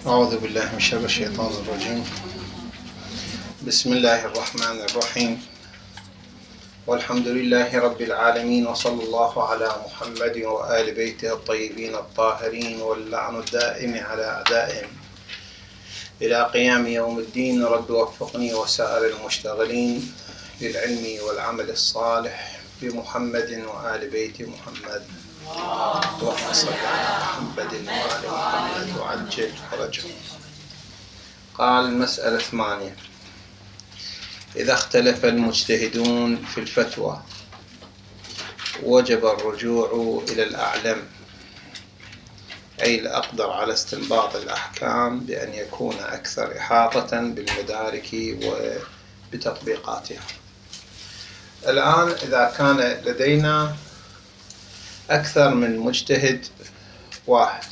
أعوذ بالله من شر الشيطان الرجيم. بسم الله الرحمن الرحيم، والحمد لله رب العالمين، وصلى الله على محمد وآل بيته الطيبين الطاهرين، واللعن الدائم على أعدائهم إلى قيام يوم الدين. رب وفقني وسائر المشتغلين للعلم والعمل الصالح بمحمد وآل بيت محمد، اللهم صل على محمد وآل محمد وعجل فرجهم. قال المسألة 8: إذا اختلف المجتهدون في الفتوى وجب الرجوع إلى الأعلم، أي الأقدر على استنباط الأحكام بأن يكون أكثر إحاطة بالمدارك وبتطبيقاتها. الآن إذا كان لدينا أكثر من مجتهد واحد،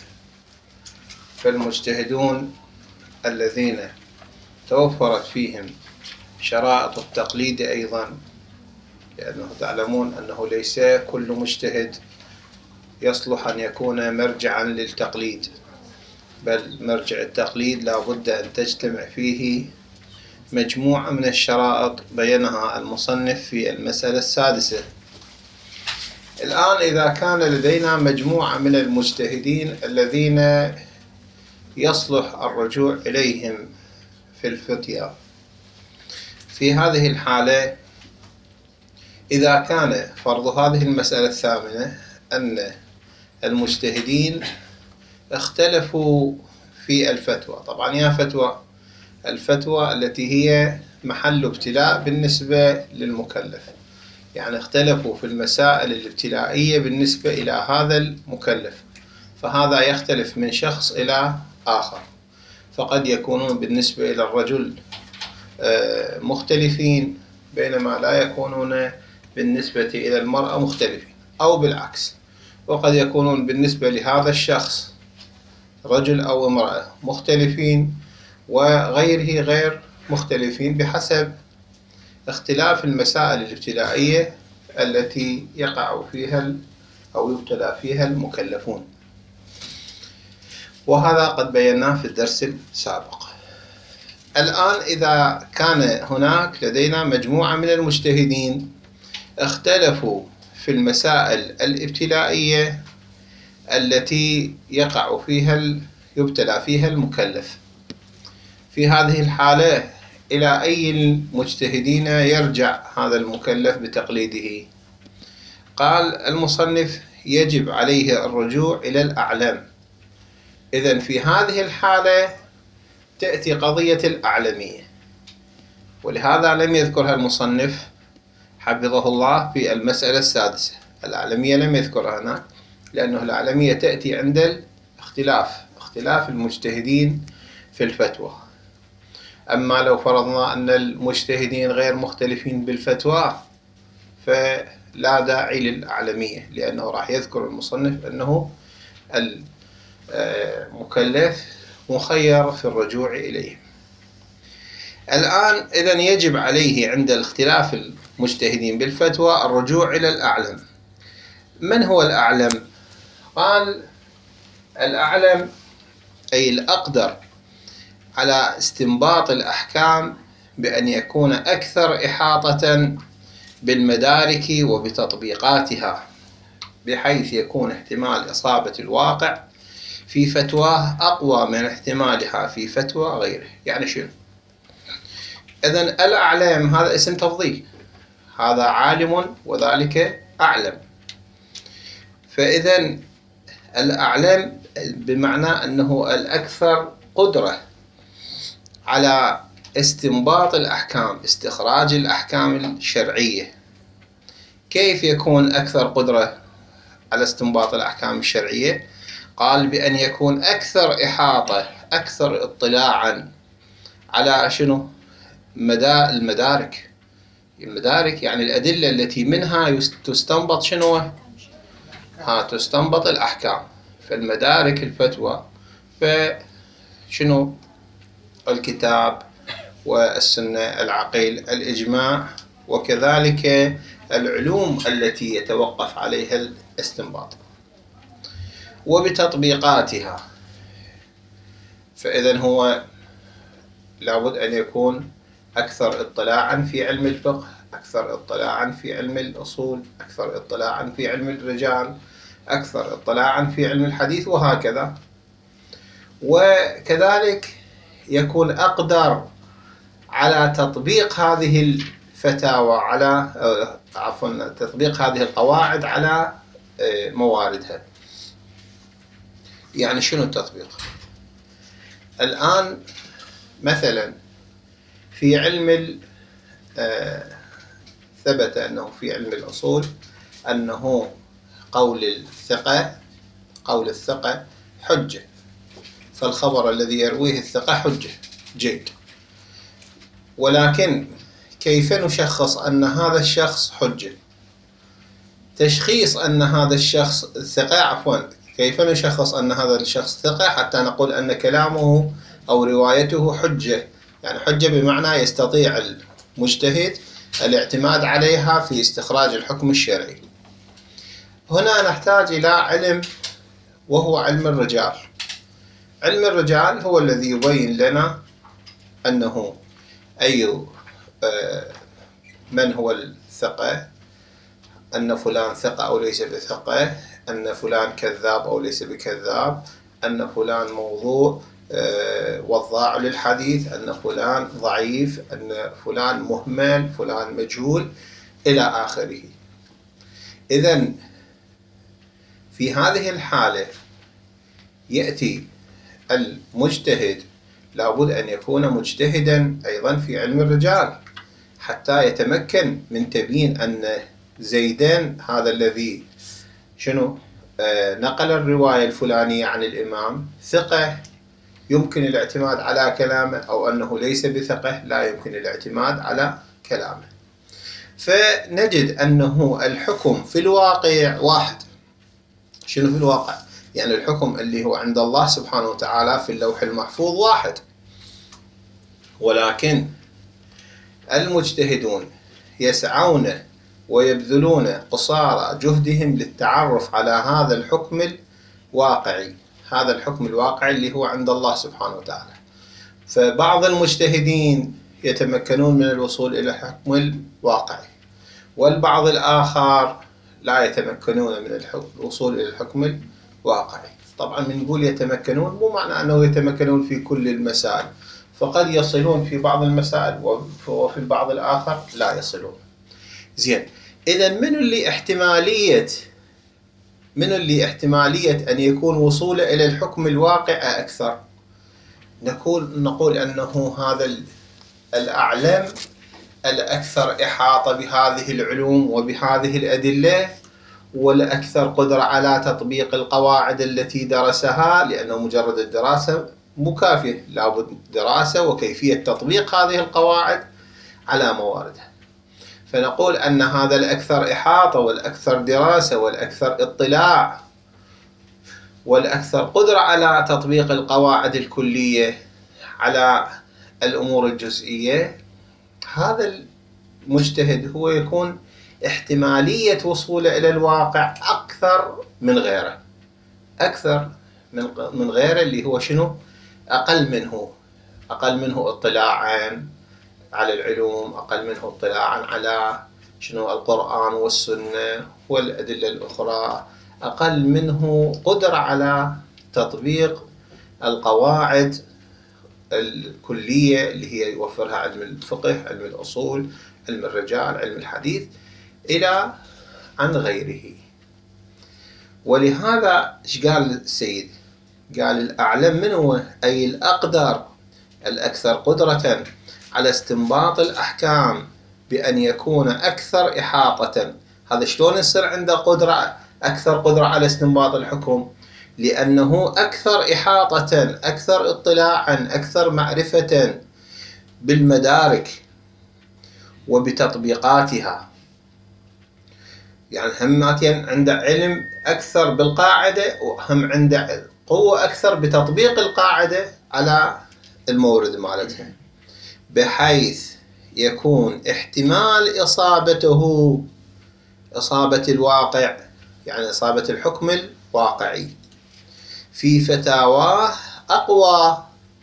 فالمجتهدون الذين توفرت فيهم شرائط التقليد أيضا، لأنه تعلمون أنه ليس كل مجتهد يصلح أن يكون مرجعا للتقليد، بل مرجع التقليد لا بد أن تجتمع فيه مجموعة من الشرائط بينها المصنف في المسألة 6. الآن إذا كان لدينا مجموعة من المجتهدين الذين يصلح الرجوع إليهم في الفتيا، في هذه الحالة إذا كان فرض هذه المسألة 8 أن المجتهدين اختلفوا في الفتوى، طبعا يا الفتوى التي هي محل ابتلاء بالنسبة للمكلف، يعني اختلفوا في المسائل الابتلائية بالنسبة إلى هذا المكلف، فهذا يختلف من شخص إلى آخر، فقد يكونون بالنسبة إلى الرجل مختلفين، بينما لا يكونون بالنسبة إلى المرأة مختلفين، أو بالعكس، وقد يكونون بالنسبة لهذا الشخص رجل أو امرأة مختلفين، وغيره غير مختلفين، بحسب اختلاف المسائل الابتلائية التي يقع فيها أو يبتلى فيها المكلفون، وهذا قد بيناه في الدرس السابق. الآن إذا كان هناك لدينا مجموعة من المجتهدين اختلفوا في المسائل الابتلائية التي يبتلى فيها المكلف، في هذه الحالة إلى أي المجتهدين يرجع هذا المكلف بتقليده؟ قال المصنف: يجب عليه الرجوع إلى الأعلم. إذن في هذه الحالة تأتي قضية الأعلمية، ولهذا لم يذكرها المصنف حفظه الله في المسألة 6. الأعلمية لم يذكرها هنا، لأنه الأعلمية تأتي عند اختلاف المجتهدين في الفتوى. أما لو فرضنا أن المجتهدين غير مختلفين بالفتوى فلا داعي للأعلمية، لأنه راح يذكر المصنف أنه المكلف مخير في الرجوع إليه. الآن إذن يجب عليه عند الاختلاف المجتهدين بالفتوى الرجوع إلى الأعلم. من هو الأعلم؟ قال الأعلم أي الأقدر على استنباط الأحكام بأن يكون أكثر إحاطة بالمدارك وبتطبيقاتها، بحيث يكون احتمال إصابة الواقع في فتواه أقوى من احتمالها في فتوى غيره. يعني شنو؟ إذن الأعلم هذا اسم تفضيل، هذا عالم وذلك أعلم، فإذن الأعلم بمعنى أنه الأكثر قدرة على استنباط الأحكام، استخراج الأحكام الشرعية. كيف يكون أكثر قدرة على استنباط الأحكام الشرعية؟ قال بأن يكون أكثر إحاطة، أكثر اطلاعا على شنو؟ المدارك يعني الأدلة التي منها تستنبط شنو؟ تستنبط الأحكام. فالمدارك الفتوى فشنو؟ الكتاب والسنة، العقيل، الإجماع، وكذلك العلوم التي يتوقف عليها الاستنباط وبتطبيقاتها. فإذا هو لابد أن يكون أكثر اطلاعا في علم الفقه، أكثر اطلاعا في علم الأصول، أكثر اطلاعا في علم الرجال، أكثر اطلاعا في علم الحديث، وهكذا. وكذلك يكون أقدر على تطبيق هذه الفتاوى، على تطبيق هذه القواعد على مواردها. يعني شنو التطبيق؟ الآن مثلا في علم ثبت أنه في علم الأصول أنه قول الثقة حجة، فالخبر الذي يرويه الثقة حجة، جيد. ولكن كيف نشخص أن هذا الشخص حجة؟ تشخيص أن هذا الشخص كيف نشخص أن هذا الشخص ثقة حتى نقول أن كلامه أو روايته حجة؟ يعني حجة بمعنى يستطيع المجتهد الاعتماد عليها في استخراج الحكم الشرعي. هنا نحتاج إلى علم، وهو علم الرجال. علم الرجال هو الذي يبين لنا أنه من هو الثقة، أن فلان ثقة أو ليس بثقة، أن فلان كذاب أو ليس بكذاب، أن فلان موضوع وضاع للحديث، أن فلان ضعيف، أن فلان مهمل، فلان مجهول، إلى آخره. إذن في هذه الحالة يأتي المجتهد لابد أن يكون مجتهدا أيضا في علم الرجال حتى يتمكن من تبيين أن زيدان هذا الذي نقل الرواية الفلانية عن الإمام ثقة يمكن الاعتماد على كلامه، أو أنه ليس بثقة لا يمكن الاعتماد على كلامه. فنجد أنه الحكم في الواقع واحد. شنو في الواقع؟ يعني الحكم اللي هو عند الله سبحانه وتعالى في اللوح المحفوظ واحد، ولكن المجتهدون يسعون ويبذلون قصارى جهدهم للتعرف على هذا الحكم الواقعي، هذا الحكم الواقعي اللي هو عند الله سبحانه وتعالى. فبعض المجتهدين يتمكنون من الوصول إلى الحكم الواقعي، والبعض الآخر لا يتمكنون من الوصول إلى الحكم الواقعي. طبعا من نقول يتمكنون مو معنى أنه يتمكنون في كل المسائل، فقد يصلون في بعض المسائل وفي البعض الآخر لا يصلون. زين، إذا من اللي احتمالية أن يكون وصوله إلى الحكم الواقع أكثر؟ نقول أنه هذا الأعلم الأكثر إحاطة بهذه العلوم وبهذه الأدلة، والأكثر قدرة على تطبيق القواعد التي درسها، لأنه مجرد الدراسة مو كافية، لابد دراسة وكيفية تطبيق هذه القواعد على مواردها. فنقول أن هذا الأكثر إحاطة والأكثر دراسة والأكثر اطلاع والأكثر قدرة على تطبيق القواعد الكلية على الأمور الجزئية، هذا المجتهد هو يكون احتمالية وصوله إلى الواقع أكثر من غيره، أكثر من غيره اللي هو أقل منه اطلاعا على العلوم، أقل منه اطلاعا على القرآن والسنة والأدلة الأخرى، أقل منه قدرة على تطبيق القواعد الكلية اللي هي يوفرها علم الفقه، علم الأصول، علم الرجال، علم الحديث، إلى عن غيره. ولهذا إيش قال السيد؟ قال الأعلم منه أي الأقدر، الأكثر قدرة على استنباط الأحكام، بأن يكون أكثر إحاطة. هذا شلون يصير عنده أكثر قدرة على استنباط الحكم؟ لأنه أكثر إحاطة، أكثر اطلاعا، أكثر معرفة بالمدارك وبتطبيقاتها. يعني هم عنده علم أكثر بالقاعدة، وهم عنده قوة أكثر بتطبيق القاعدة على المورد مالتها، بحيث يكون احتمال إصابة الواقع، يعني إصابة الحكم الواقعي في فتاواه أقوى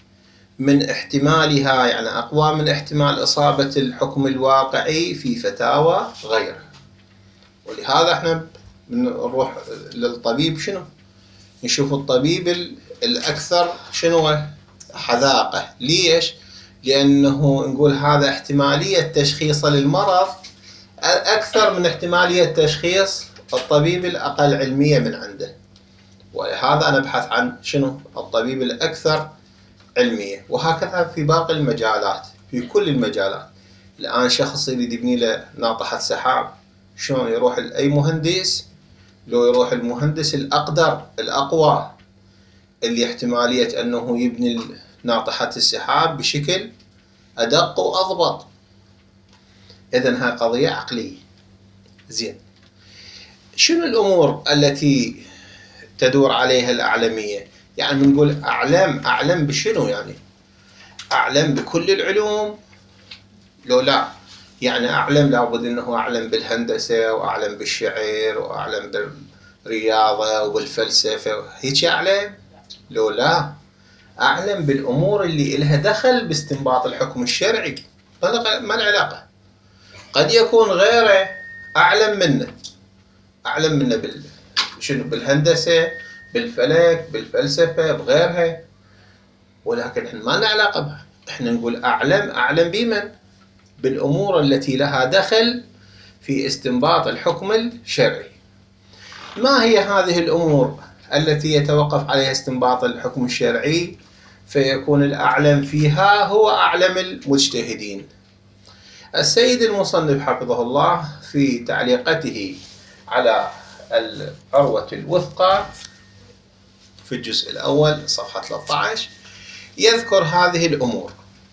من احتمالها، يعني أقوى من احتمال إصابة الحكم الواقعي في فتاوى غيره. ولهذا احنا بنروح للطبيب، شنو نشوف الطبيب الأكثر شنو حذاقة. ليش؟ لأنه نقول هذا احتمالية تشخيصه للمرض أكثر من احتمالية تشخيص الطبيب الأقل علمية من عنده. ولهذا أنا أبحث عن شنو الطبيب الأكثر علمية. وهكذا في باقي المجالات، في كل المجالات. الآن شخص يريد يبني له ناطحة سحاب، شلون يروح لأي مهندس؟ لو يروح المهندس الأقدر الأقوى اللي احتمالية أنه يبني ناطحة السحاب بشكل أدق وأضبط. إذن هاي قضية عقلية. زين، شنو الأمور التي تدور عليها الأعلمية؟ يعني بنقول أعلم بشنو؟ يعني أعلم بكل العلوم؟ لو لا، يعني أعلم لابد أنه أعلم بالهندسة وأعلم بالشعر وأعلم بالرياضة وبالفلسفة، هيك أعلم؟ لو لا، أعلم بالأمور اللي إلها دخل باستنباط الحكم الشرعي. ما العلاقة؟ قد يكون غيره أعلم منه شنو؟ بالهندسة، بالفلك، بالفلسفة، بغيرها، ولكن احنا ما لنا علاقة بها. احنا نقول أعلم بمن؟ بالأمور التي لها دخل في استنباط الحكم الشرعي. ما هي هذه الأمور التي يتوقف عليها استنباط الحكم الشرعي فيكون الأعلم فيها هو أعلم المجتهدين؟ السيد المصنف حفظه الله في تعليقته على العروة الوثقى في الجزء الأول صفحة 13 يذكر هذه الأمور.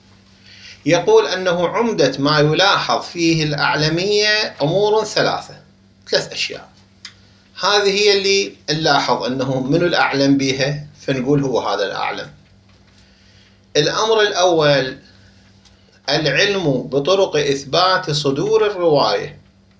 يقول أنه عمدة ما يلاحظ فيه الأعلمية أمور ثلاث أشياء. هذه هي اللي نلاحظ أنه من الأعلم بها فنقول هو هذا الأعلم. الأمر الأول العلم بطرق إثبات صدور الرواية.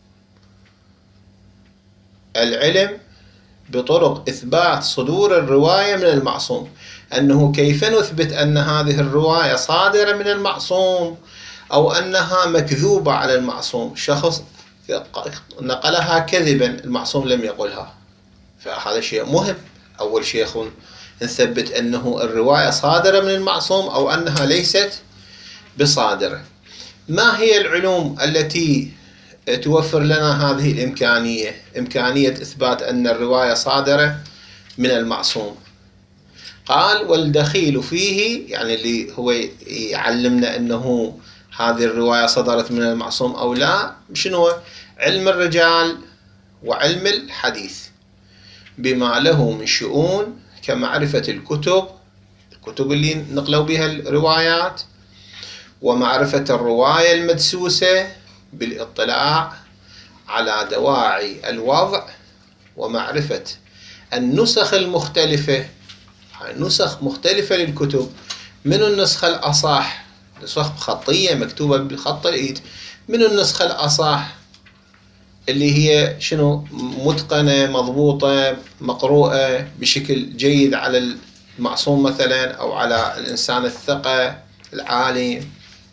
العلم بطرق إثبات صدور الرواية من المعصوم، أنه كيف نثبت أن هذه الرواية صادرة من المعصوم أو أنها مكذوبة على المعصوم. شخص نقلها كذبا، المعصوم لم يقلها، فهذا شيء مهم. أول شيء نثبت أنه الرواية صادرة من المعصوم أو أنها ليست بصادرة. ما هي العلوم التي توفر لنا هذه الإمكانية، إمكانية إثبات أن الرواية صادرة من المعصوم؟ قال والدخيل فيه، يعني اللي هو يعلمنا أنه هذه الرواية صدرت من المعصوم أو لا، شنو؟ علم الرجال وعلم الحديث بما له من شؤون كمعرفة الكتب اللي نقلوا بها الروايات، ومعرفة الرواية المدسوسة بالاطلاع على دواعي الوضع، ومعرفة النسخ المختلفة، نسخ مختلفة للكتب. من النسخة الأصح، نسخ خطية مكتوبة بخط الإيد، من النسخة الأصح اللي هي شنو؟ متقنة، مضبوطة، مقروءة بشكل جيد على المعصوم مثلا أو على الإنسان الثقة العالم.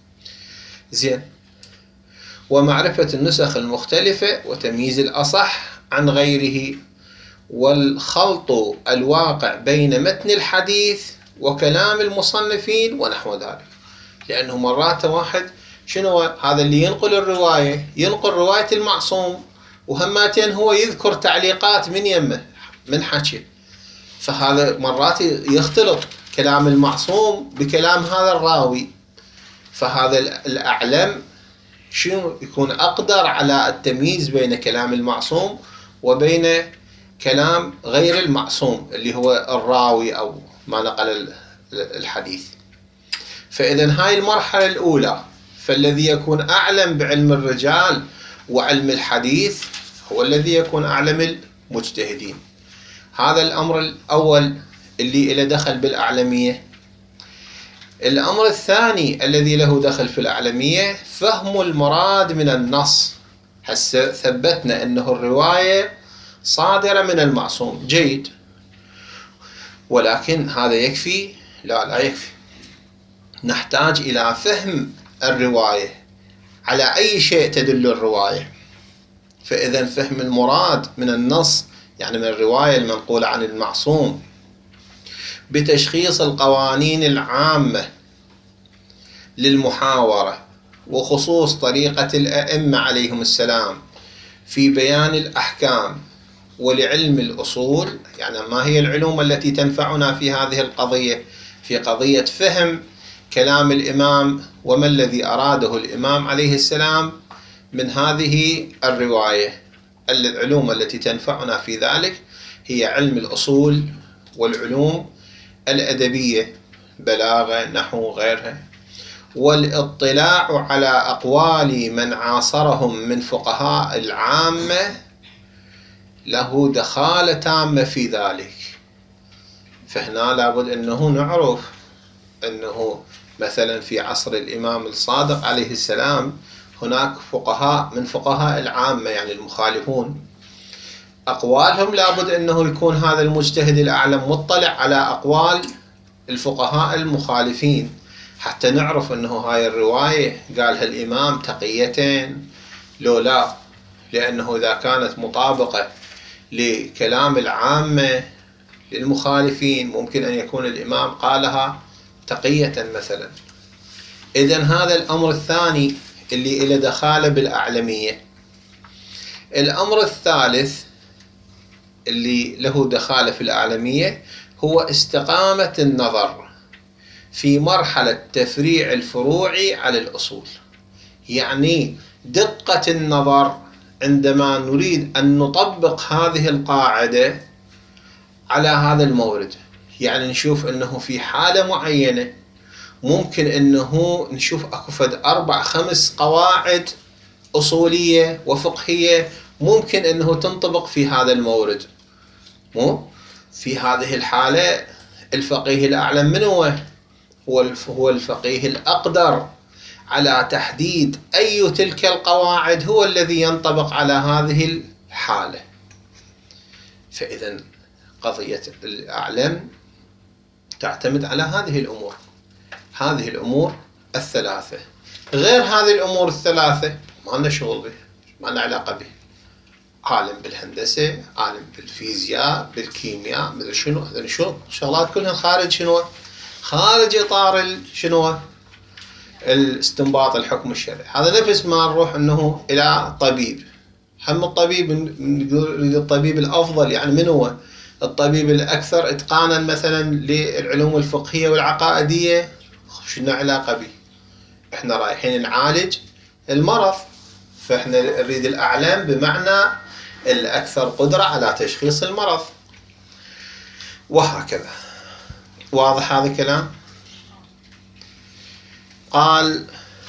زين، ومعرفة النسخ المختلفة وتمييز الأصح عن غيره، والخلط الواقع بين متن الحديث وكلام المصنفين ونحو ذلك. لأنه مرات واحد شنو هذا اللي ينقل الرواية، ينقل رواية المعصوم وهماتين هو يذكر تعليقات من يمه من حكي، فهذا مرات يختلط كلام المعصوم بكلام هذا الراوي. فهذا الأعلم شنو يكون أقدر على التمييز بين كلام المعصوم وبين كلام غير المعصوم اللي هو الراوي أو ما نقل الحديث. فإذا هاي المرحلة الأولى، فالذي يكون أعلم بعلم الرجال وعلم الحديث هو الذي يكون أعلم المجتهدين. هذا الأمر الأول اللي له دخل بالأعلمية. الأمر الثاني الذي له دخل في الأعلمية فهم المراد من النص. هسه ثبتنا أنه الرواية صادرة من المعصوم، جيد، ولكن هذا يكفي؟ لا يكفي. نحتاج إلى فهم الرواية، على أي شيء تدل الرواية. فإذا فهم المراد من النص، يعني من الرواية المنقولة عن المعصوم، بتشخيص القوانين العامة للمحاورة، وخصوص طريقة الأئمة عليهم السلام في بيان الأحكام، ولعلم الأصول، يعني ما هي العلوم التي تنفعنا في هذه القضية، في قضية فهم كلام الإمام وما الذي أراده الإمام عليه السلام من هذه الرواية. العلوم التي تنفعنا في ذلك هي علم الأصول والعلوم الأدبية، بلاغة، نحو، غيرها، والاطلاع على أقوال من عاصرهم من فقهاء العامة له دخالة تامة في ذلك. فهنا لابد أنه نعرف أنه مثلا في عصر الإمام الصادق عليه السلام هناك فقهاء من فقهاء العامة، يعني المخالفون، أقوالهم لابد أنه يكون هذا المجتهد الأعلم مطلع على أقوال الفقهاء المخالفين، حتى نعرف أنه هاي الرواية قالها الإمام تقيتين لو لا، لأنه إذا كانت مطابقة لكلام العامة للمخالفين ممكن أن يكون الإمام قالها تقية مثلا. إذن هذا الأمر الثاني اللي إلى دخالة بالأعلمية. الأمر الثالث اللي له دخالة في الأعلمية هو استقامة النظر في مرحلة تفريع الفروع على الأصول، يعني دقة النظر عندما نريد أن نطبق هذه القاعدة على هذا المورد. يعني نشوف أنه في حالة معينة ممكن أنه نشوف أكو فد 4-5 قواعد أصولية وفقهية ممكن أنه تنطبق في هذا المورد. في هذه الحالة الفقيه الأعلم من هو الفقيه الأقدر على تحديد أي تلك القواعد هو الذي ينطبق على هذه الحالة. فإذا قضية الأعلم تعتمد على هذه الأمور الثلاثة. غير هذه الأمور الثلاثة ما لنا شغل به، ما لنا علاقة به. عالم بالهندسة، عالم بالفيزياء، بالكيمياء، مثل شنو، هذا شنو شغلات كلها خارج إطار الاستنباط الحكم الشرعي. هذا نفس ما نروح أنه إلى طبيب، هم الطبيب نقول الطبيب الأفضل، يعني من هو الطبيب الأكثر إتقانا مثلا للعلوم الفقهية والعقائدية، شنو علاقة به؟ إحنا رايحين نعالج المرض، فإحنا نريد الأعلم بمعنى الأكثر قدرة على تشخيص المرض، وهكذا. واضح هذا الكلام؟ قال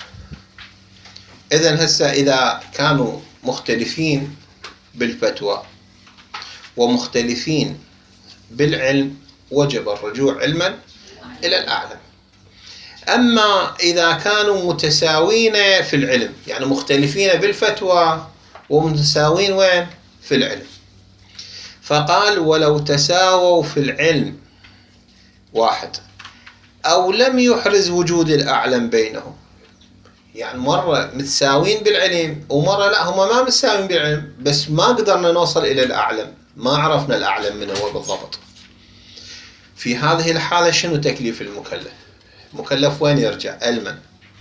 إذن هسه إذا كانوا مختلفين بالفتوى ومختلفين بالعلم وجب الرجوع علما إلى الأعلم. أما إذا كانوا متساوين في العلم، يعني مختلفين بالفتوى ومتساوين وين؟ في العلم. فقال ولو تساووا في العلم واحد أو لم يحرز وجود الأعلم بينهم، يعني مرة متساوين بالعلم ومرة لا هم ما متساوين بالعلم، بس ما قدرنا نوصل إلى الأعلم، ما عرفنا الأعلم من هو بالضبط. في هذه الحالة شنو تكليف المكلف؟ المكلف وين يرجع؟ علما.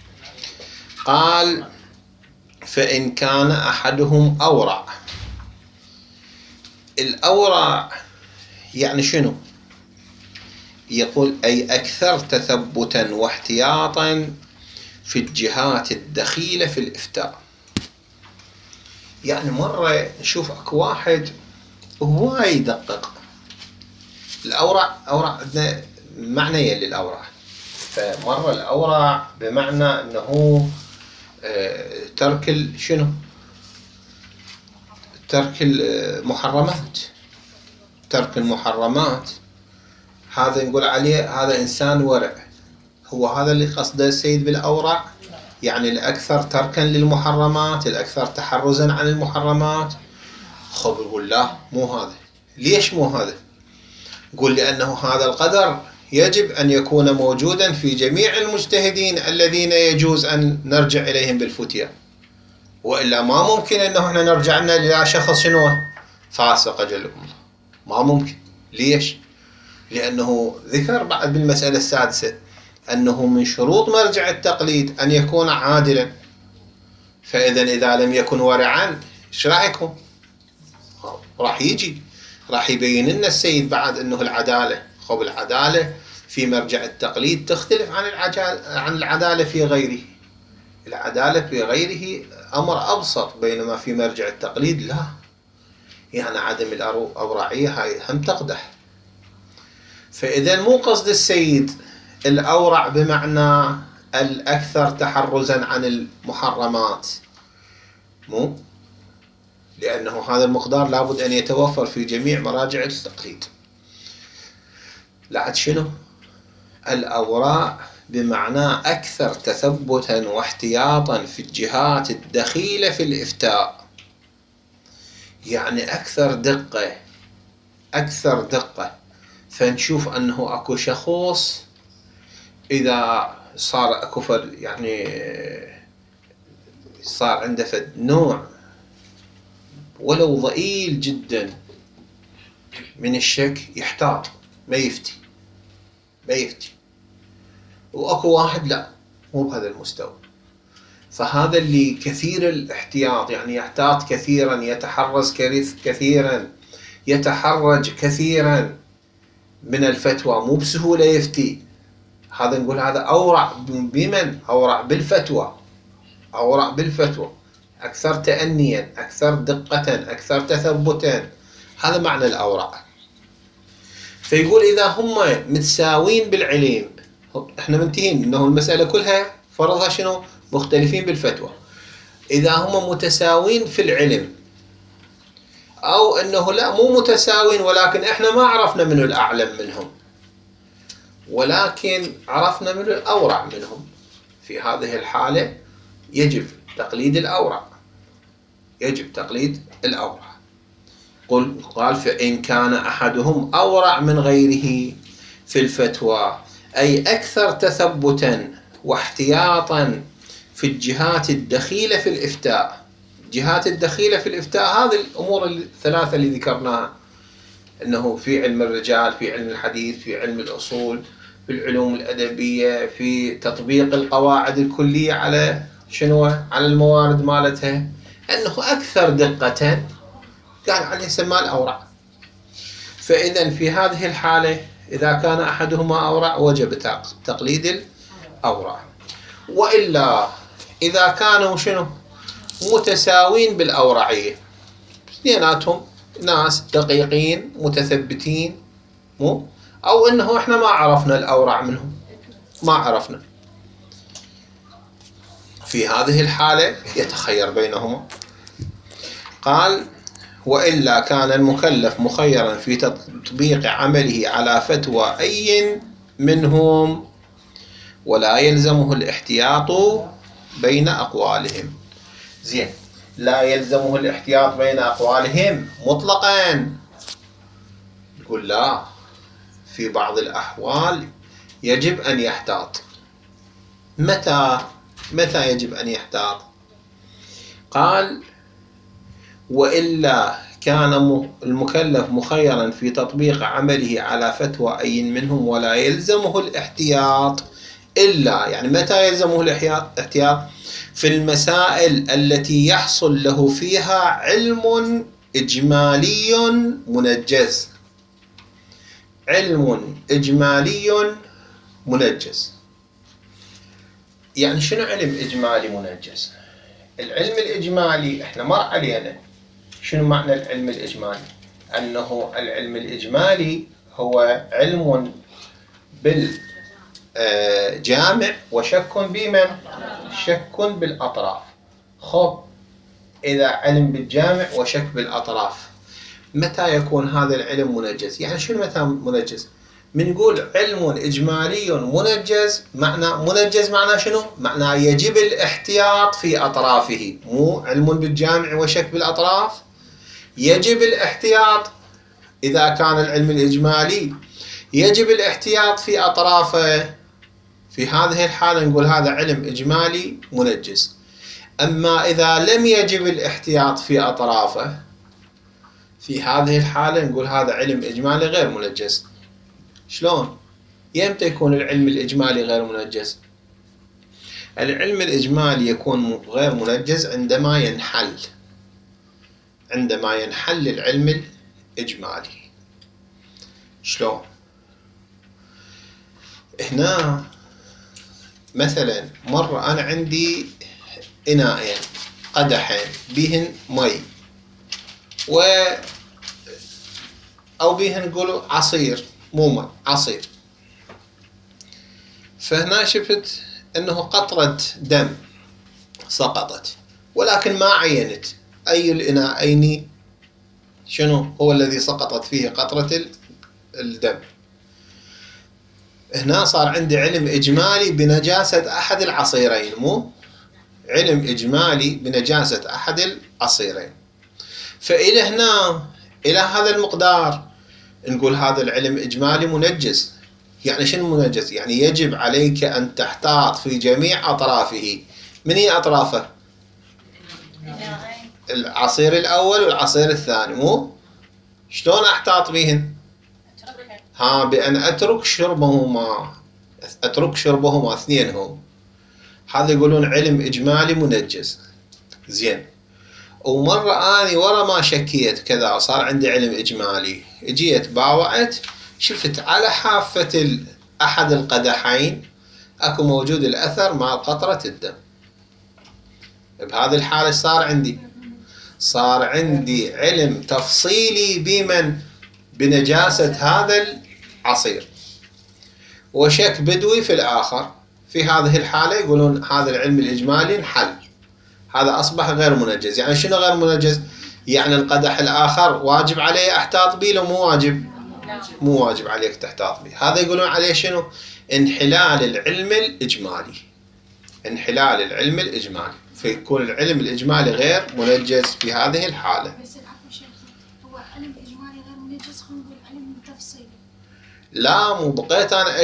قال فإن كان أحدهم أورع. الأورع يعني شنو؟ يقول أي أكثر تثبتا واحتياطا في الجهات الدخيلة في الإفتاء. يعني مرة نشوف أكو واحد هو يدقق. الأورع عندنا معنى للأورع، فمرة الأورع بمعنى أنه ترك شنو؟ ترك المحرمات. ترك المحرمات هذا نقول عليه هذا إنسان ورع. هو هذا اللي قصده السيد بالأورع، يعني الأكثر تركا للمحرمات، الأكثر تحرزا عن المحرمات. خبر لا، مو هذا. ليش مو هذا؟ قل لأنه هذا القدر يجب أن يكون موجودا في جميع المجتهدين الذين يجوز أن نرجع إليهم بالفتية، وإلا ما ممكن أنه احنا نرجع لنا إلى شخص شنو فاسق أجلكم الله، ما ممكن. ليش؟ لأنه ذكر بعد بالمسألة السادسة أنه من شروط مرجع التقليد أن يكون عادلا، فإذا إذا لم يكن ورعا إيش راح يكون؟ راح يبين لنا السيد بعد أنه العدالة، خب العدالة في مرجع التقليد تختلف عن العدالة في غيره. العدالة في غيره أمر أبسط، بينما في مرجع التقليد لا، يعني عدم الأورعية هاي هم تقدح. فإذا مو قصد السيد الأورع بمعنى الأكثر تحرزا عن المحرمات، مو، لأنه هذا المقدار لابد أن يتوفر في جميع مراجع التقليد. لعد شنو؟ الأورع بمعنى أكثر تثبتا واحتياطا في الجهات الدخيلة في الإفتاء، يعني أكثر دقة. فنشوف أنه أكو شخص إذا صار أكو يعني صار عنده فد نوع ولو ضئيل جدا من الشك يحتاط، ما يفتي. وأكو واحد لا، مو بهذا المستوى. فهذا اللي كثير الاحتياط، يعني يحتاط كثيرا، يتحرز كثيرا، يتحرج كثيرا من الفتوى، مو بسهولة يفتي. هذا نقول هذا أورع. بمن؟ أورع بالفتوى، أكثر تأنيا، أكثر دقة، أكثر تثبتا. هذا معنى الأورع. فيقول إذا هم متساوين بالعلم، احنا منتهين انه المسألة كلها فرضها شنو؟ مختلفين بالفتوى. إذا هم متساوين في العلم، أو أنه لا مو متساوين ولكن احنا ما عرفنا من الأعلم منهم، ولكن عرفنا من الأورع منهم، في هذه الحالة يجب تقليد الأورع. قال فإن كان أحدهم أورع من غيره في الفتوى، أي أكثر تثبتا واحتياطا في الجهات الدخيلة في الإفتاء. الجهات الدخيلة في الإفتاء هذه الأمور الثلاثة اللي ذكرناها، أنه في علم الرجال، في علم الحديث، في علم الأصول، في العلوم الأدبية، في تطبيق القواعد الكلية على شنو؟ على الموارد مالتها، أنه أكثر دقة قال عليه سماه الأورع. فإذا في هذه الحالة إذا كان أحدهما أورع وجب تقليد الأورع. وإلا إذا كانوا شنو؟ متساوين بالأورعية، اثنيناتهم ناس دقيقين متثبتين، مو، أو إنه إحنا ما عرفنا الأورع منهم، ما عرفنا، في هذه الحالة يتخير بينهما. قال وإلا كان المكلف مخيرا في تطبيق عمله على فتوى أي منهم، ولا يلزمه الاحتياط بين أقوالهم. زين، لا يلزمه الاحتياط بين أقوالهم مطلقا. يقول لا، في بعض الأحوال يجب أن يحتاط. متى يجب أن يحتاط؟ قال وإلا كان المكلف مخيرا في تطبيق عمله على فتوى أي منهم ولا يلزمه الاحتياط إلا، يعني متى يلزمه الاحتياط؟ في المسائل التي يحصل له فيها علم إجمالي منجز. علم إجمالي منجز، يعني شنو علم إجمالي منجز؟ العلم الإجمالي احنا مر علينا شنو معنى العلم الإجمالي؟ أنه العلم الإجمالي هو علم بالجامع وشك بمن؟ شك بالأطراف. خب إذا علم بالجامع وشك بالأطراف، متى يكون هذا العلم منجز؟ يعني شنو متى منجز؟ من نقول علم إجمالي منجز، معناه شنو؟ معناه يجب الاحتياط في أطرافه، مو علم بالجامع وشك بالأطراف. يجب الاحتياط إذا كان العلم الإجمالي يجب الاحتياط في أطرافه، في هذه الحالة نقول هذا علم إجمالي منجز. أما إذا لم يجب الاحتياط في أطرافه، في هذه الحالة نقول هذا علم إجمالي غير منجز. شلون؟ يمتى يكون العلم الإجمالي غير منجز؟ العلم الإجمالي يكون غير منجز عندما ينحل، عندما ينحل العلم الإجمالي. شلون؟ هنا مثلا مرة أنا عندي إناءين، قدحين بهن مي أو بهن نقولوا عصير، مو مي، عصير. فهنا شفت أنه قطرة دم سقطت، ولكن ما عينت أي الإناءين شنو هو الذي سقطت فيه قطرة الدم. هنا صار عندي علم إجمالي بنجاسة أحد العصيرين، مو علم إجمالي بنجاسة أحد العصيرين. فإلى هنا إلى هذا المقدار نقول هذا العلم إجمالي منجز. يعني شنو منجز؟ يعني يجب عليك أن تحتاط في جميع أطرافه. من هي أطرافه؟ العصير الأول والعصير الثاني، مو؟ شلون أحتاط بهن؟ بأن أترك شربهما اثنينهم. هذا يقولون علم إجمالي منجز. زين. ومرة أني ورا ما شكيت كذا وصار عندي علم إجمالي، جيت باوعت شفت على حافة أحد القدحين أكو موجود الأثر مع قطرة الدم. بهذه الحالة صار عندي علم تفصيلي بنجاسة هذا العصير، وشك بدوي في الآخر. في هذه الحالة يقولون هذا العلم الإجمالي انحل، هذا أصبح غير منجز. يعني شنو غير منجز؟ يعني القدح الآخر واجب عليه أحتاط به لو مو واجب؟ مو واجب عليك تحتاط به. هذا يقولون عليه شنو؟ انحلال العلم الإجمالي. انحلال العلم الإجمالي، فيكون العلم الإجمالي غير منجز في هذه الحالة. بس العفو شيخ، هو علم إجمالي غير منجز، خلينا نقول علم تفصيلي. لا، مو بقيت أنا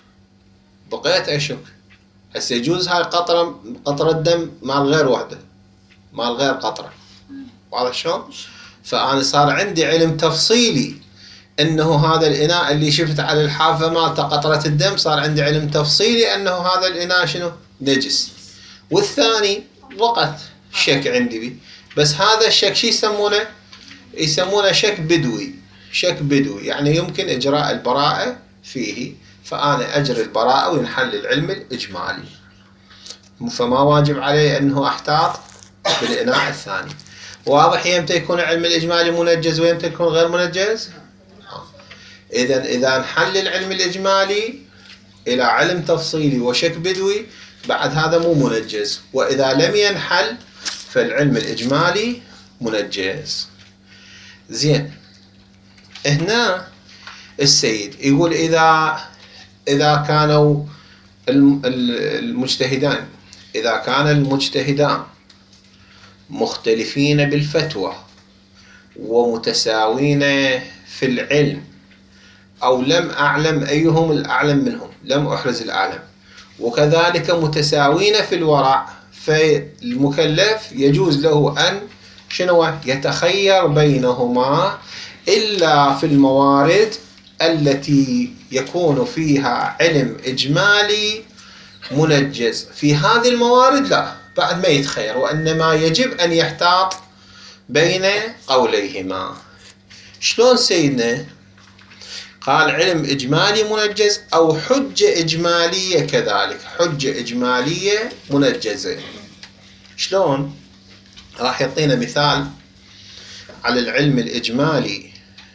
أشك. هسه يجوز هاي قطرة دم مال غير وحدة، مال غير قطرة. واضح شلون؟ فأنا صار عندي علم تفصيلي أنه هذا الإناء اللي شفت على الحافة مالته قطرة الدم، صار عندي علم تفصيلي أنه هذا الإناء شنو؟ نجس. والثاني وقت شك عندي بي، بس هذا الشك شي يسمونه شك بدوي. يعني يمكن إجراء البراءة فيه، فأنا أجري البراءة وينحل العلم الإجمالي، فما واجب عليه أنه أحتاط بالإناء الثاني. واضح يمتى يكون العلم الإجمالي منجز ويمتى يكون غير منجز؟ إذا انحل العلم الإجمالي إلى علم تفصيلي وشك بدوي، بعد هذا مو منجز. وإذا لم ينحل فالعلم الإجمالي منجز. زين. هنا السيد يقول إذا كانوا المجتهدان، إذا كان المجتهدان مختلفين بالفتوى ومتساوين في العلم، أو لم أعلم أيهم الأعلم منهم، لم أحرز الأعلم، وكذلك متساوين في الورع، فالمكلف يجوز له أن يتخير بينهما إلا في الموارد التي يكون فيها علم إجمالي منجز. في هذه الموارد لا، بعد ما يتخير، وإنما يجب أن يحتاط بين قوليهما. شلون سيدنا؟ قال علم إجمالي منجز أو حجة إجمالية، كذلك حجة إجمالية منجزة. شلون؟ راح يعطينا مثال على العلم الإجمالي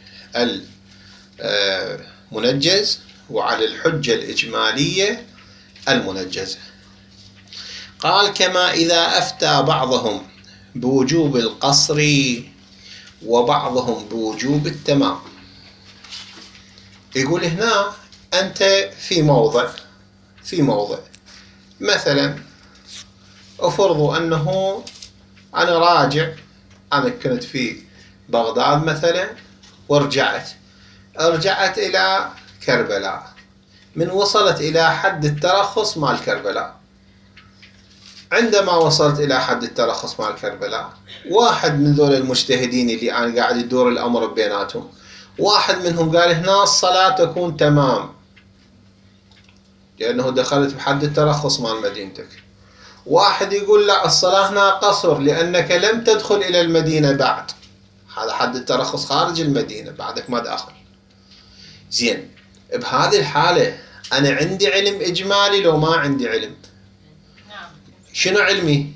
المنجز وعلى الحجة الإجمالية المنجزة. قال كما إذا أفتى بعضهم بوجوب القصر وبعضهم بوجوب التمام. يقول هنا أنت في موضع مثلا، أفرض أنه أنا راجع، أنا كنت في بغداد مثلا ورجعت إلى كربلاء، من وصلت إلى حد الترخص مال كربلاء. عندما وصلت إلى حد الترخص مال كربلاء، واحد من ذول المجتهدين اللي أنا قاعد يدور الأمر بيناتهم، واحد منهم قال هنا الصلاة تكون تمام لأنه دخلت بحد الترخص مال مدينتك. واحد يقول لا، الصلاة هنا قصر لأنك لم تدخل إلى المدينة بعد، هذا حد الترخص خارج المدينة، بعدك ما داخل. زين، بهذه الحالة أنا عندي علم إجمالي لو ما عندي علم؟ شنو علمي؟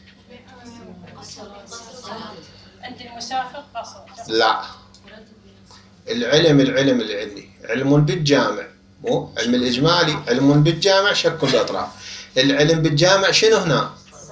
عند المسافر قصر. لا، العلم اللي عندي علم بالجامع، مو علم الإجمالي، علم بالجامع شك الأطراف. العلم بالجامع شنو هنا؟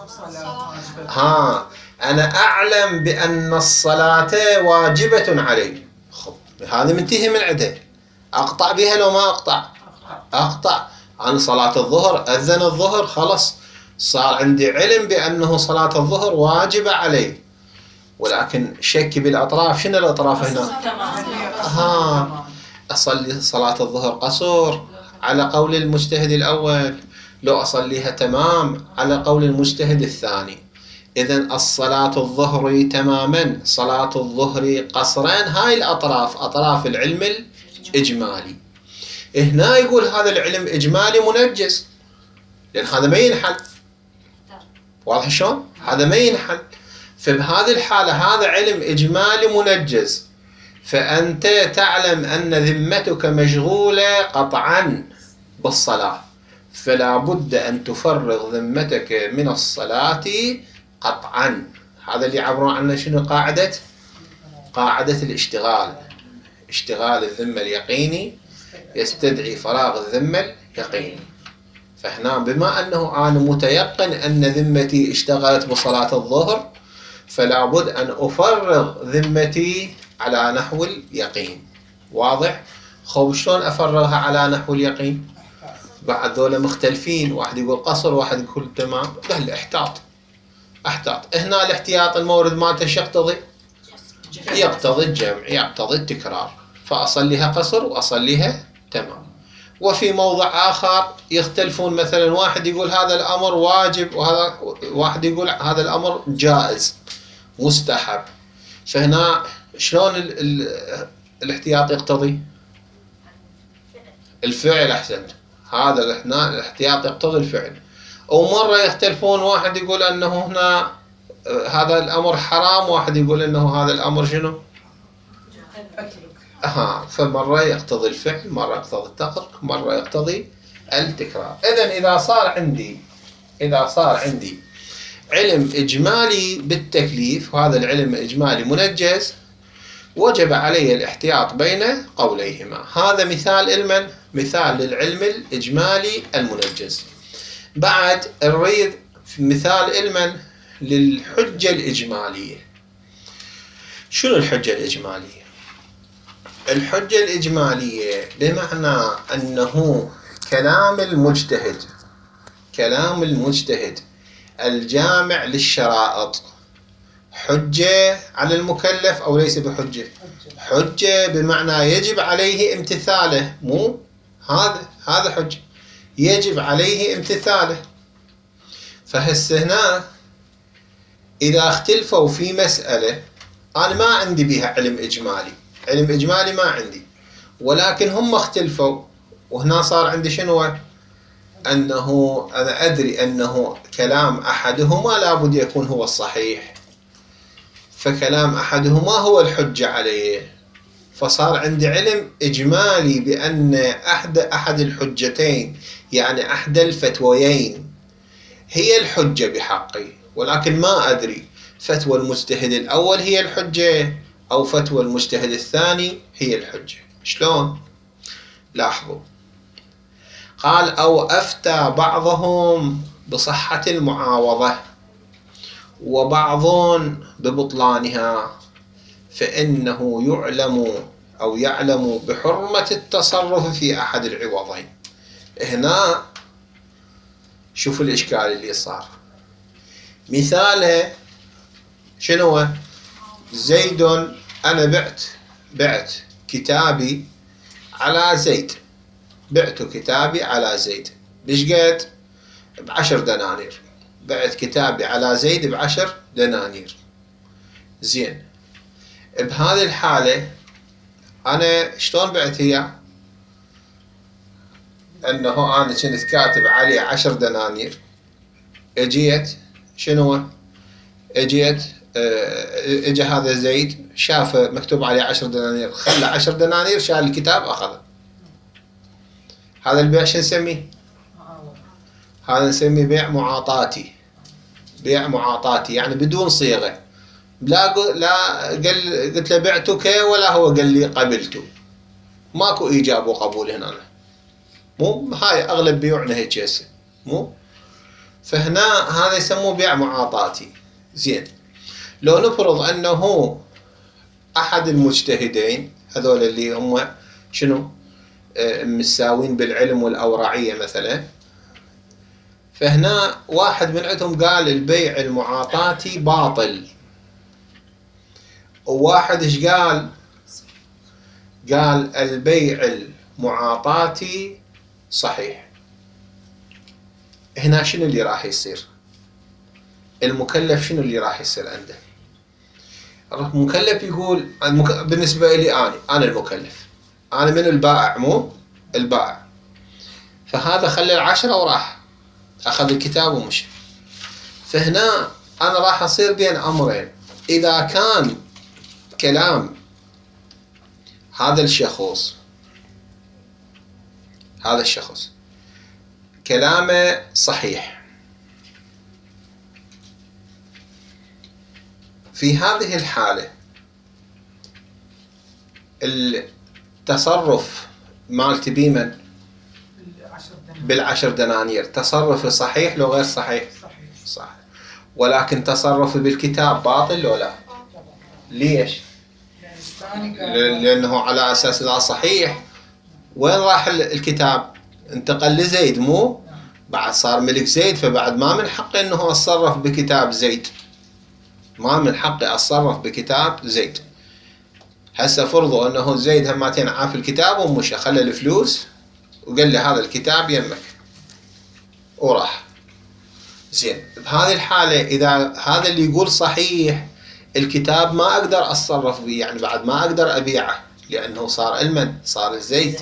أنا أعلم بأن الصلاة واجبة علي. خب هذا منتهي من عده، أقطع بها لو ما أقطع؟ أقطع. عن صلاة الظهر، أذن الظهر، خلص صار عندي علم بأنه صلاة الظهر واجبة علي، ولكن شك بالأطراف. شنو الأطراف هنا؟ أصلي صلاة الظهر قصر على قول المجتهد الأول، لو أصليها تمام على قول المجتهد الثاني. إذن الصلاة الظهر تماما، صلاة الظهر قصرين. هاي الأطراف أطراف العلم الإجمالي. هنا يقول هذا العلم إجمالي منجز، لأن هذا ما ينحل. واضح شلون؟ هذا ما ينحل. فبهذه الحالة هذا علم إجمالي منجز، فأنت تعلم أن ذمتك مشغولة قطعا بالصلاة، فلا بد أن تفرغ ذمتك من الصلاة قطعا. هذا اللي يعبرون عنه شنو؟ قاعدة الاشتغال. اشتغال الذمة اليقيني يستدعي فراغ الذمة اليقيني. فهنا بما أنه أنا متيقن أن ذمتي اشتغلت بصلاة الظهر، فلا بد أن أفرغ ذمتي على نحو اليقين. واضح؟ خب شلون أفرغها على نحو اليقين؟ بعد ذولا مختلفين، واحد يقول قصر، واحد يقول تمام. قال احتاط. هنا الاحتياط المورد مالته شو يقتضي؟ يقتضي الجمع، يقتضي التكرار، فأصليها قصر وأصليها تمام. وفي موضع آخر يختلفون، مثلا واحد يقول هذا الأمر واجب، وهذا واحد يقول هذا الأمر جائز مستحب. فهنا شلون الاحتياط يقتضي؟ الفعل. أحسن، هذا هنا الاحتياط يقتضي الفعل. ومرة يختلفون، واحد يقول أنه هنا هذا الأمر حرام، واحد يقول أنه هذا الأمر شنو؟ فمرة يقتضي الفعل، مرة يقتضي الترك، مرة يقتضي التكرار. إذن إذا صار عندي علم إجمالي بالتكليف، وهذا العلم الإجمالي منجز، وجب علي الاحتياط بين قوليهما. هذا مثال للعلم الإجمالي المنجز. بعد نريد مثال علما للحجة الإجمالية. شنو الحجة الإجمالية؟ الحجة الإجمالية بمعنى أنه كلام المجتهد الجامع للشرائط حجة على المكلف أو ليس بحجة؟ حجة بمعنى يجب عليه امتثاله، مو هذا حجة يجب عليه امتثاله. فهسه هنا إذا اختلفوا في مسألة، أنا ما عندي بها علم إجمالي ما عندي، ولكن هم اختلفوا، وهنا صار عندي شنو؟ أنه أنا أدري أنه كلام أحدهما لابد يكون هو الصحيح، فكلام أحدهما هو الحجة عليه. فصار عندي علم إجمالي بأن أحد الحجتين، يعني أحد الفتويين، هي الحجة بحقي، ولكن ما أدري فتوى المجتهد الأول هي الحجة أو فتوى المجتهد الثاني هي الحجة. شلون؟ لاحظوا، قال أو أفتى بعضهم بصحة المعاوضة وبعض ببطلانها، فإنه يعلم بحرمة التصرف في أحد العوضين. هنا شوفوا الإشكال اللي صار. مثاله شنو؟ زيد، أنا بعت كتابي على زيد بعت كتابي على زيد بشقد؟ ب10 دنانير. بعت كتابي على زيد ب10 دنانير. زين، بهذه الحالة أنا شلون بعت هي؟ أنه أنا كنت كاتب عليه 10 دنانير، اجيت شنو؟ اجيت اجى هذا زيد شاف مكتوب عليه 10 دنانير، خلى 10 دنانير، شال الكتاب أخذه. هذا البيع شو نسميه؟ هذا نسميه بيع معاطاتي. بيع معاطاتي يعني بدون صيغة. لا قلت له بعتك ولا هو قال لي قبلته. ماكو إيجاب وقبول هنا. مو هاي أغلب بيوعنا هيك هسه. مو فهنا هذا يسموه بيع معاطاتي. زين، لو نفرض أنه أحد المجتهدين هذول اللي هم شنو مساوين بالعلم والأورعية مثلا، فهنا واحد من عندهم قال البيع المعاطاتي باطل، وواحد ايش قال؟ قال البيع المعاطاتي صحيح. هنا شنو اللي راح يصير؟ المكلف شنو اللي راح يصير عنده؟ المكلف يقول بالنسبة لي أنا المكلف، أنا من البائع، مو البائع. فهذا خلى 10 وراح أخذ الكتاب ومشي. فهنا أنا راح أصير بين أمرين. إذا كان كلام هذا الشخص كلامه صحيح، في هذه الحالة التصرف مالتي بيمن ب10 دنانير تصرف صحيح لو غير صحيح؟ صحيح. ولكن تصرف بالكتاب باطل لو لا؟ ليش؟ لأنه على أساس إذا صحيح وين راح الكتاب؟ انتقل لزيد، مو؟ بعد صار ملك زيد، فبعد ما من حقه أنه أتصرف بكتاب زيد. ما من حقي أتصرف بكتاب زيد. هسه فرضوا أنه زيد همتين عاف الكتاب ومشى، خلى الفلوس وقال لي هذا الكتاب يمك وراح. زين، بهذه الحالة إذا هذا اللي يقول صحيح الكتاب ما أقدر أتصرف به، يعني بعد ما أقدر أبيعه لأنه صار المن صار الزيد.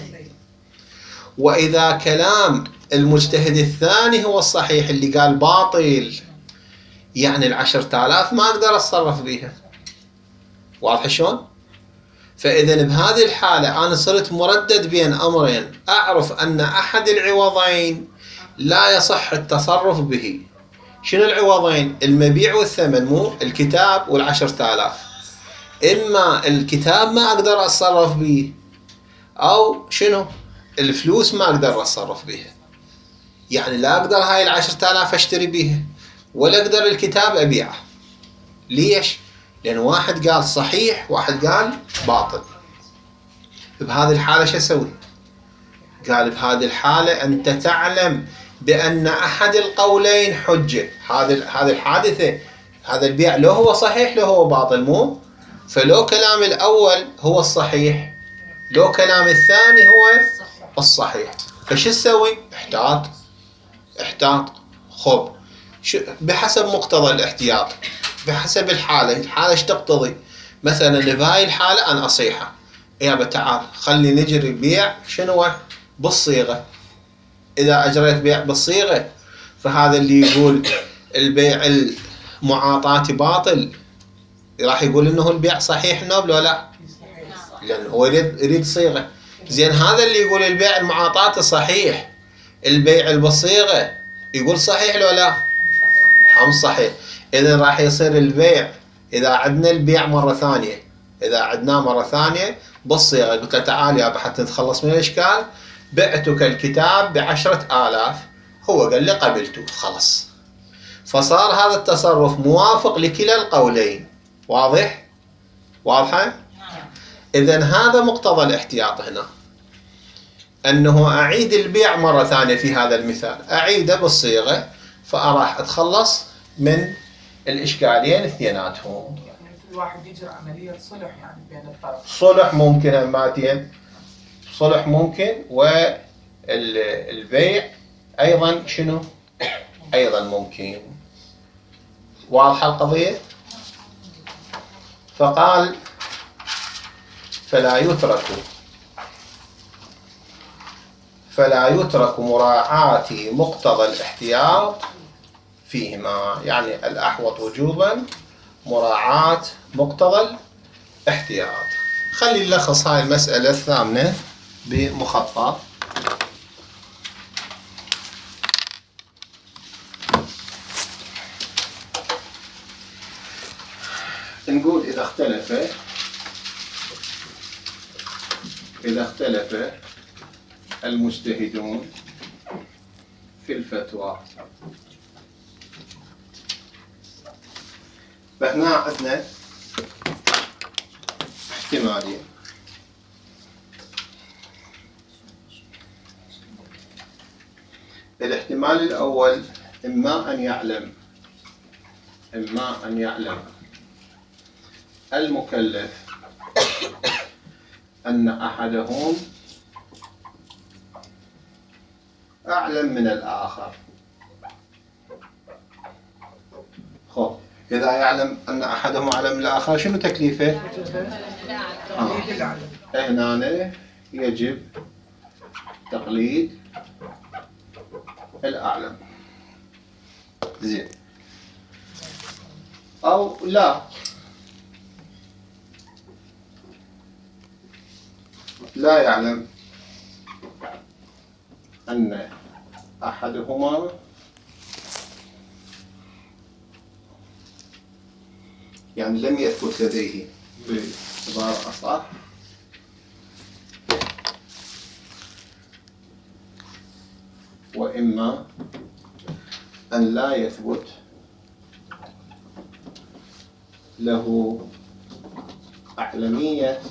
وإذا كلام المجتهد الثاني هو الصحيح اللي قال باطل، يعني 10,000 ما أقدر أتصرف بيها. واضح شلون؟ فإذا بهذه الحالة أنا صرت مردد بين أمرين، أعرف أن أحد العوضين لا يصح التصرف به. شنو العوضين؟ المبيع والثمن، مو الكتاب وال10,000. إما الكتاب ما أقدر أتصرف به، أو شنو الفلوس ما أقدر أتصرف بها. يعني لا أقدر هاي 10,000 أشتري بها، ولا أقدر الكتاب أبيعه. ليش؟ لأن واحد قال صحيح واحد قال باطل. بهذه الحالة شو أسوي؟ قال بهذه الحالة أنت تعلم بأن أحد القولين حجة. هذه الحادثة، هذا البيع لو هو صحيح لو هو باطل، مو؟ فلو كلام الأول هو الصحيح، لو كلام الثاني هو الصحيح، فش تسوي؟ احتاط. خب بحسب مقتضى الاحتياط، بحسب الحالة ايش تقتضي. مثلا بهاي الحالة أنا أصيحة، يابا تعال خلي نجري بيع شنو بالصيغة. إذا أجريت بيع بالصيغة فهذا اللي يقول البيع المعاطاتي باطل راح يقول إنه البيع صحيح نوب ولا لا؟ لأنه هو يريد صيغة. زين، هذا اللي يقول البيع المعاطاتي صحيح، البيع بالصيغة يقول صحيح لو لا؟ هم صحيح. إذا راح يصير البيع، إذا عدنا البيع مرة ثانية، إذا عدناه مرة ثانية بالصيغة، قلت له تعال يا حتى نتخلص من الإشكال، بعتك الكتاب ب10,000، هو قال لي قبلته، خلص. فصار هذا التصرف موافق لكلا القولين. واضحة؟ إذن هذا مقتضى الاحتياط هنا، أنه أعيد البيع مرة ثانية. في هذا المثال أعيده بالصيغة، فأراح أتخلص من الإشكالين اثنيناتهم. يعني في واحد يجري عملية صلح يعني بين الطرف. صلح ممكن هماتين، صلح ممكن، البيع أيضا شنو؟ أيضا ممكن. واضحة القضية؟ فقال فلا يترك مراعاة مقتضى الاحتياط فيهما، يعني الأحوط وجوبا مراعاة مقتضى الاحتياط. خلي نلخص هاي المسألة الثامنة بمخطط. نقول إذا اختلف المجتهدون في الفتوى، فهنا عندنا احتمالين. الاحتمال الأول إما أن يعلم المكلف أن أحدهم أعلم من الآخر. خب إذا يعلم أن أحدهم أعلم من الآخر شنو تكليفه؟ هنا يجب تقليد الأعلم. زين. أو لا يعلم أن أحدهما يعني لم يثبت لديه بعبارة أصح وإما أن لا يثبت له أعلمية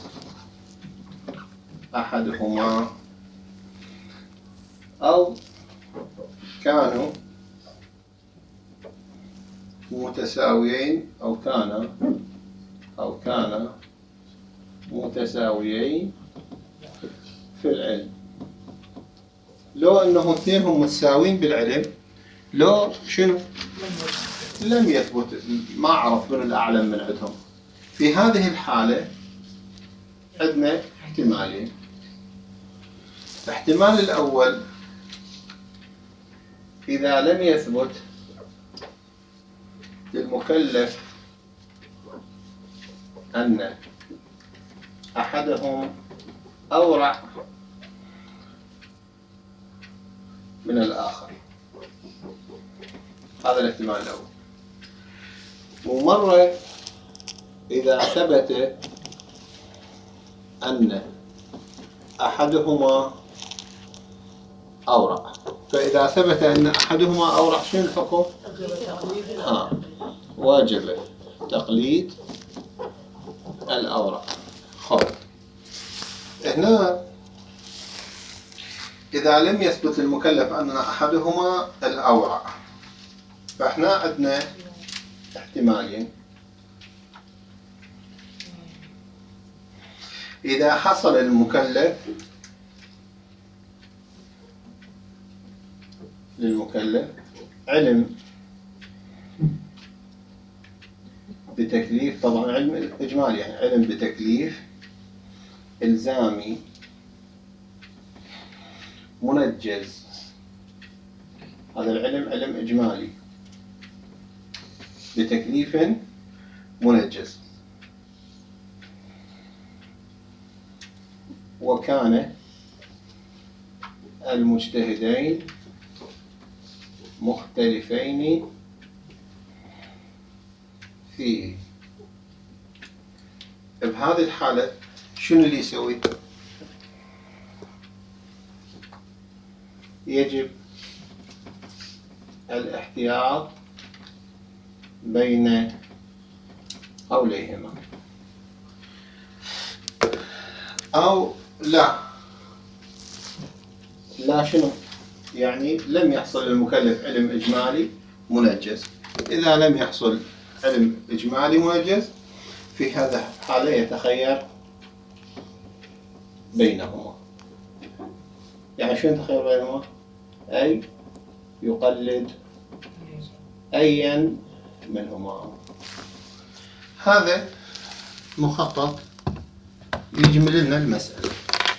أحدهما، أو كانوا متساويين أو كان متساويين في العلم. لو أنه اثنينهم متساويين بالعلم، لو شنو؟ لم يثبت، ما عرف من الأعلم من عندهم. في هذه الحالة عندنا احتمالين. الاحتمال الأول إذا لم يثبت للمكلف أن أحدهم أورع من الآخر. هذا الاحتمال الأول. ومرة إذا ثبت أن أحدهما أورع، فإذا ثبت أن أحدهما أورع شنو الحكم؟ واجب تقليد الأورع. خب هنا إذا لم يثبت للمكلف أن أحدهما الأورع، فإحنا عندنا احتمالين. إذا حصل للمكلف علم بتكليف، طبعا علم إجمالي، يعني علم بتكليف إلزامي منجز. هذا العلم علم إجمالي بتكليف منجز، وكان المجتهدين مختلفين فيه. بهذه الحالة شنو اللي يسوي؟ يجب الاحتياط بين قوليهما، أو لا شنو؟ يعني لم يحصل للمكلف علم إجمالي منجز. إذا لم يحصل علم إجمالي منجز، في هذا الحالة يتخير بينهما. يعني شو تخيل بينهما؟ أي يقلد أيا منهما. هذا مخطط يجمل لنا المسألة.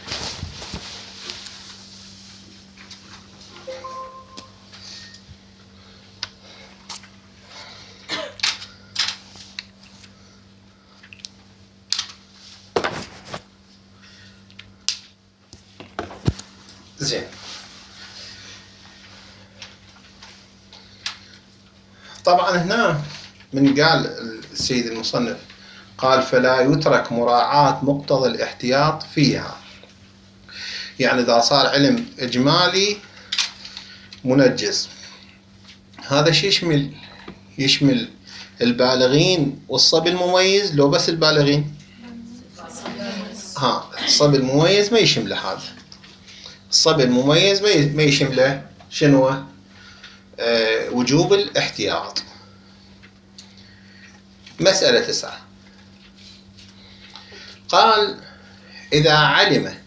زين. طبعا هنا من قال السيد المصنف قال فلا يترك مراعاة مقتضى الاحتياط فيها. يعني إذا صار علم إجمالي منجز، هذا شو يشمل البالغين والصبي المميز لو بس البالغين؟ الصبي المميز ما يشمله هذا. الصبي المميز ما يشمله شنو؟ وجوب الاحتياط. مسألة 9 قال إذا علم